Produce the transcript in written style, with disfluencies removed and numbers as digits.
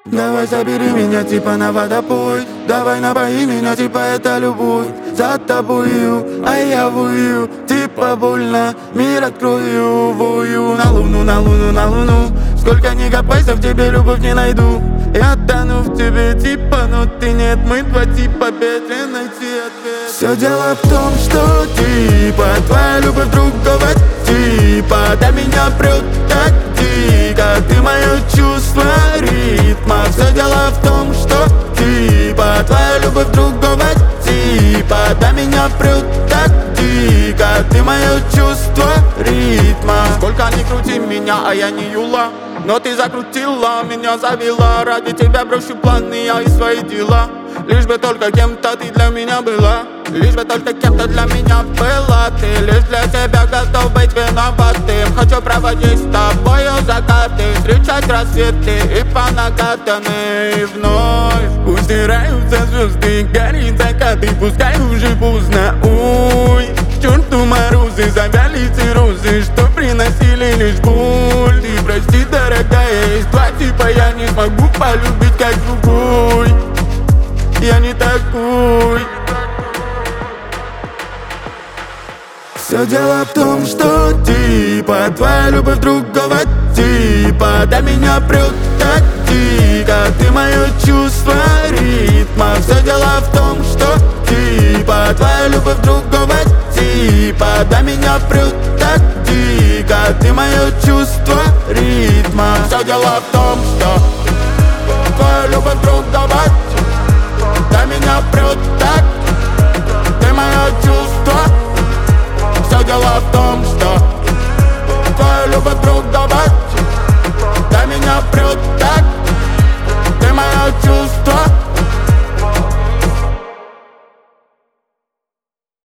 Давай забери меня типа на водопой. Давай напои меня типа это любовь. За тобою, а я вою. Типа больно, мир открою. Вою на луну, на луну, на луну. Сколько ни копайся, в тебе любовь не найду. Я тону в тебе типа, но ты нет. Мы два типа, бедре найти ответ. Все дело в том, что типа твоя любовь другого типа. До меня прет так дико. Ты мое чувство ритма. Все дело в том, что типа твоя любовь другого типа. До меня прет так дико. Ты мое чувство ритма. Сколько ни крути меня, а я не Юла. Но ты закрутила, меня завела. Ради тебя брошу планы, я и свои дела. Лишь бы только кем-то ты для меня была. Лишь бы только кем-то для меня была. Ты лишь для себя готов быть виноватым. Хочу проводить с тобою закаты, встречать рассветы и по накатанной вновь. Пусть стираются звезды, горит закат, и пускай уже поздно. Ой, к черту морозы, завяли циррозы, что приносили лишь боль. Ты прости, дорогая, есть два типа, я не смогу полюбить как другой. Я не такой. Все дело в том, что типа твоя любовь другого типа. До меня прет так дико. Ты мое чувство ритма. Все дело в том, что типа твоя любовь другого типа. До меня прет так дико. Ты мое чувство ритма. Все дело в том, что